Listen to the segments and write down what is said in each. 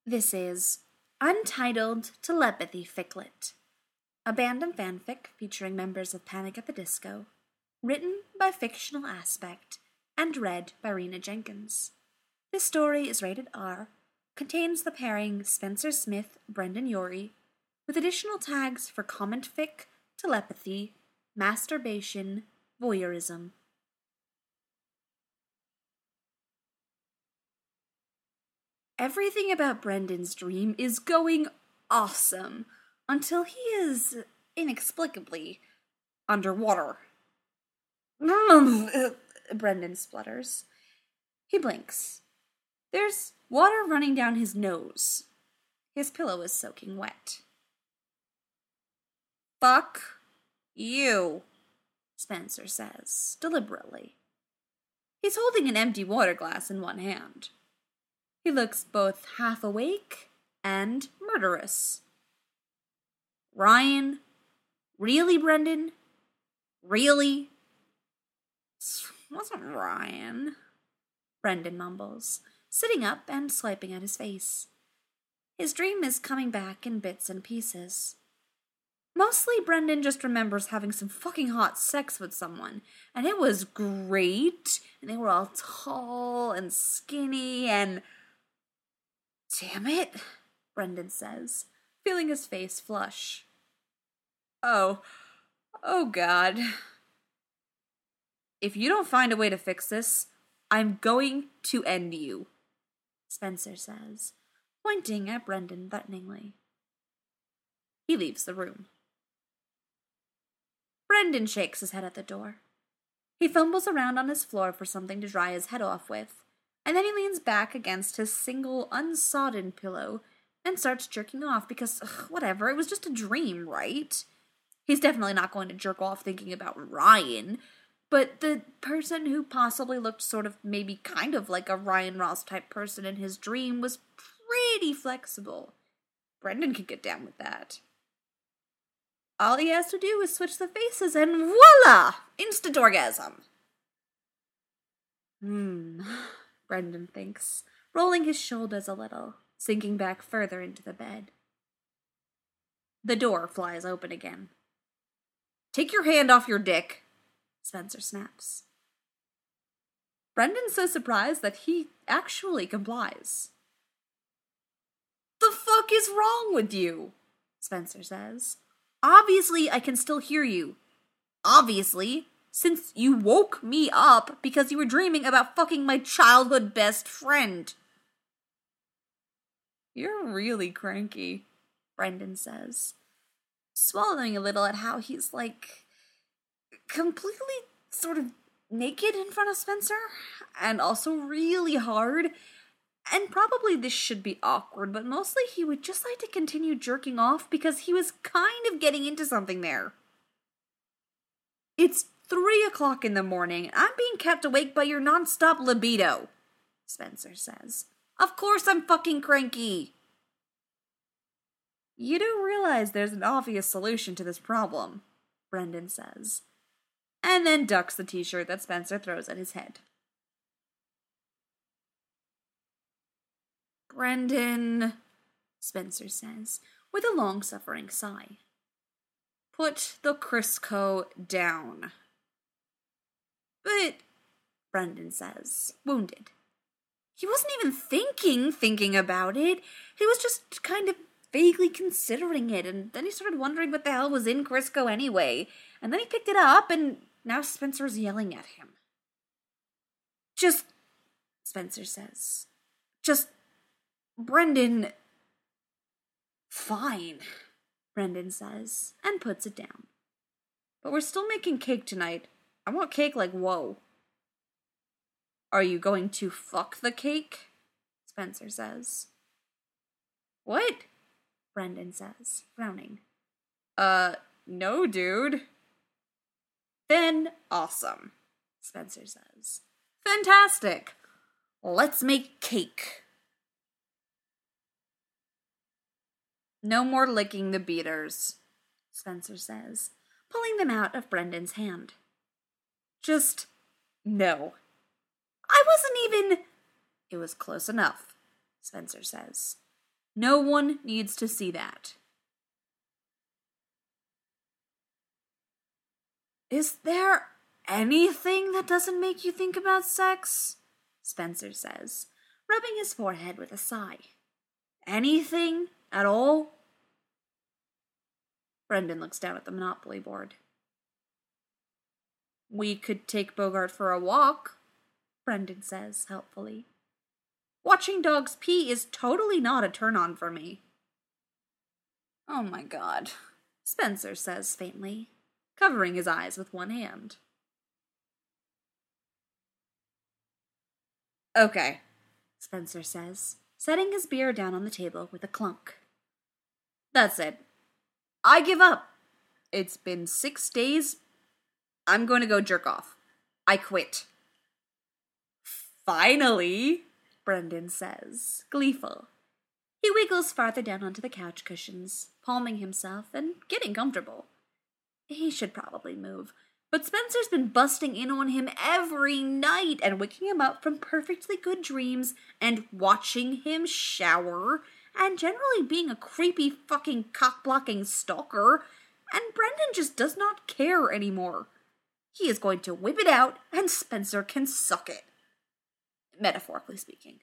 This is Untitled Telepathy Ficlet, a Bandom fanfic featuring members of Panic at the Disco, written by Fictional Aspect and read by Rena Jenkins. This story is rated R, contains the pairing Spencer Smith, Brendan Urie, with additional tags for comment fic, telepathy, masturbation, voyeurism. Everything about Brendan's dream is going awesome until he is inexplicably underwater. Brendan splutters. He blinks. There's water running down his nose. His pillow is soaking wet. Fuck you, Spencer says, deliberately. He's holding an empty water glass in one hand. He looks both half awake and murderous. Ryan? Really, Brendan? Really? This wasn't Ryan, Brendan mumbles, sitting up and swiping at his face. His dream is coming back in bits and pieces. Mostly, Brendan just remembers having some fucking hot sex with someone, and it was great, and they were all tall and skinny and... Damn it, Brendan says, feeling his face flush. Oh God. If you don't find a way to fix this, I'm going to end you, Spencer says, pointing at Brendan threateningly. He leaves the room. Brendan shakes his head at the door. He fumbles around on his floor for something to dry his head off with, and then he leans back against his single unsodden pillow and starts jerking off because, whatever, it was just a dream, right? He's definitely not going to jerk off thinking about Ryan, but the person who possibly looked sort of maybe kind of like a Ryan Ross type person in his dream was pretty flexible. Brendan could get down with that. All he has to do is switch the faces and voila! Instant orgasm! Brendan thinks, rolling his shoulders a little, sinking back further into the bed. The door flies open again. Take your hand off your dick, Spencer snaps. Brendan's so surprised that he actually complies. The fuck is wrong with you? Spencer says. Obviously, I can still hear you. Obviously, since you woke me up because you were dreaming about fucking my childhood best friend. You're really cranky, Brendan says, swallowing a little at how he's, completely sort of naked in front of Spencer, and also really hard, and probably this should be awkward, but mostly he would just like to continue jerking off because he was kind of getting into something there. It's 3:00 in the morning, and I'm being kept awake by your non-stop libido, Spencer says. Of course I'm fucking cranky. You do realize there's an obvious solution to this problem, Brendan says, and then ducks the t-shirt that Spencer throws at his head. Brendan, Spencer says, with a long-suffering sigh. Put the Crisco down. But, Brendan says, wounded. He wasn't even thinking about it. He was just kind of vaguely considering it, and then he started wondering what the hell was in Crisco anyway. And then he picked it up, and now Spencer's yelling at him. Just, Spencer says. Just, Brendan. Fine, Brendan says, and puts it down. But we're still making cake tonight. I want cake like whoa. Are you going to fuck the cake? Spencer says. What? Brendan says, frowning. No, dude. Then awesome, Spencer says. Fantastic. Let's make cake. No more licking the beaters, Spencer says, pulling them out of Brendan's hand. Just no. I wasn't even... It was close enough, Spencer says. No one needs to see that. Is there anything that doesn't make you think about sex? Spencer says, rubbing his forehead with a sigh. Anything at all? Brendan looks down at the Monopoly board. We could take Bogart for a walk, Brendan says helpfully. Watching dogs pee is totally not a turn-on for me. Oh my god, Spencer says faintly, covering his eyes with one hand. Okay, Spencer says, setting his beer down on the table with a clunk. That's it. I give up. It's been 6 days. I'm going to go jerk off. I quit. Finally, Brendan says, gleeful. He wiggles farther down onto the couch cushions, palming himself and getting comfortable. He should probably move, but Spencer's been busting in on him every night and waking him up from perfectly good dreams and watching him shower and generally being a creepy fucking cock-blocking stalker, and Brendan just does not care anymore. He is going to whip it out and Spencer can suck it. Metaphorically speaking.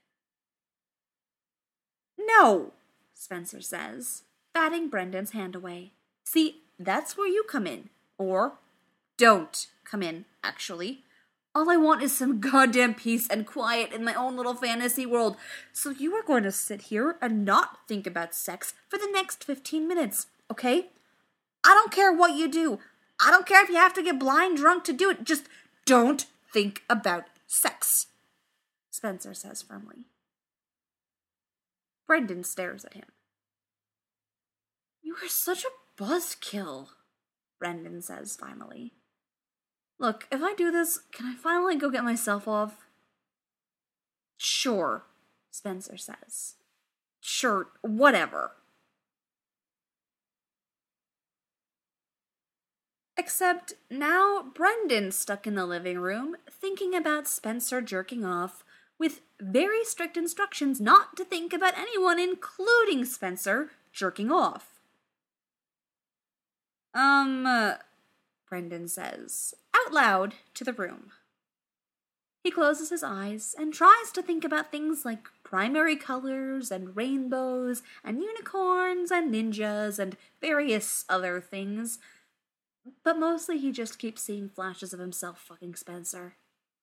No, Spencer says, batting Brendan's hand away. See, that's where you come in. Or don't come in, actually. All I want is some goddamn peace and quiet in my own little fantasy world. So you are going to sit here and not think about sex for the next 15 minutes, okay? I don't care what you do. I don't care if you have to get blind drunk to do it. Just don't think about sex, Spencer says firmly. Brendan stares at him. You are such a buzzkill, Brendan says finally. Look, if I do this, can I finally go get myself off? Sure, Spencer says. Sure, whatever. Except now Brendan's stuck in the living room, thinking about Spencer jerking off, with very strict instructions not to think about anyone, including Spencer, jerking off. Brendan says, out loud to the room. He closes his eyes and tries to think about things like primary colors and rainbows and unicorns and ninjas and various other things, but mostly he just keeps seeing flashes of himself fucking Spencer.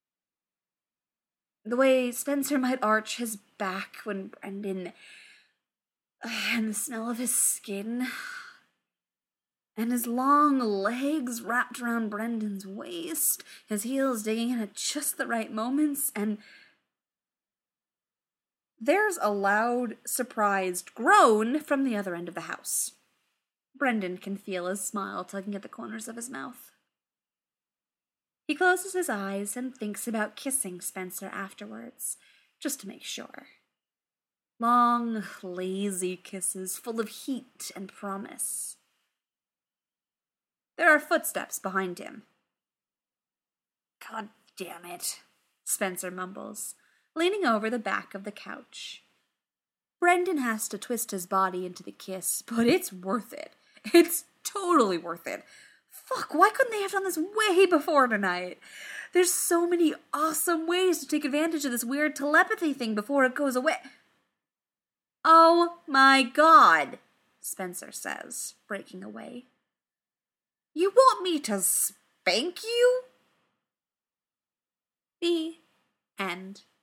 The way Spencer might arch his back when Brendan... and the smell of his skin... and his long legs wrapped around Brendan's waist, his heels digging in at just the right moments, and... There's a loud, surprised groan from the other end of the house. Brendan can feel his smile tugging at the corners of his mouth. He closes his eyes and thinks about kissing Spencer afterwards, just to make sure. Long, lazy kisses full of heat and promise. There are footsteps behind him. God damn it, Spencer mumbles, leaning over the back of the couch. Brendan has to twist his body into the kiss, but it's worth it. It's totally worth it. Fuck, why couldn't they have done this way before tonight? There's so many awesome ways to take advantage of this weird telepathy thing before it goes away. Oh my god, Spencer says, breaking away. You want me to spank you? The end.